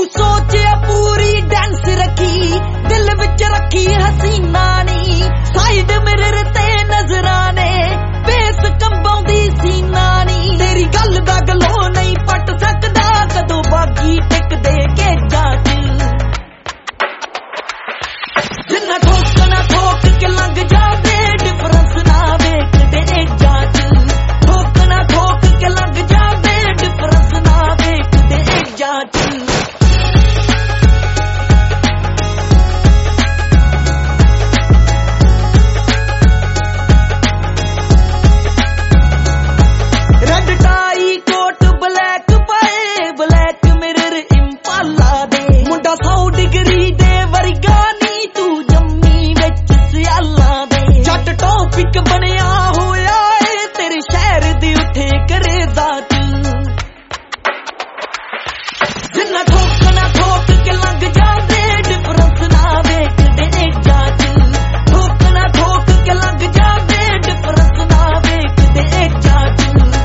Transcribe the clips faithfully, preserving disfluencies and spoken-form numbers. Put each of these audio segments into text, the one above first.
बहु सोचिया पूरी डांस रखी दिल विच रखी हसीना नी साइड मिरर ते नजराने बेस कंबाउंदी सीना नी तेरी गल दा गलो नहीं पट सकदा कदों बागी टिक दे के जाच जिन्ना ठोक ना ठोक के लंघ जावे डिफरेंस ना वेख दे जाच ठोक ना ठोक के लंघ जावे डिफरेंस ना वेख दे जाच बनया होया है तेरे शहर दी उठे करे दात जिन्ना ठोक ना ठोक के लंघ जावे डिफरेंस ना वेख दे जाच ठोक ना ठोक के लंघ जावे डिफरेंस ना वेख दे जाच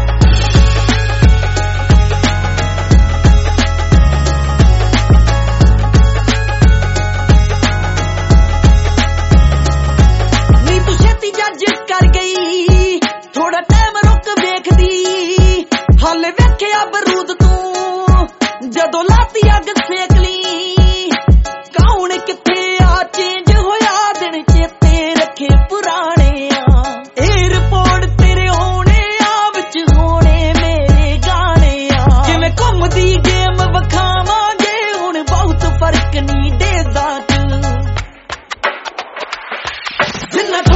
नी तू छेती जज कर गई थोड़ा टाइम रुक वेखदी हाले वेखिया बरूद तू जदों लाती अग सेक ली कौन किथे आ चेंज होया दिन चेते रखे पुराने आ एयरपोर्ट तेरे होने आ विच होने मेरे गाने आ जिवें घुमदी गेम वखावांगे हुण बहुत फर्क नहीं देदा तू जिन्ना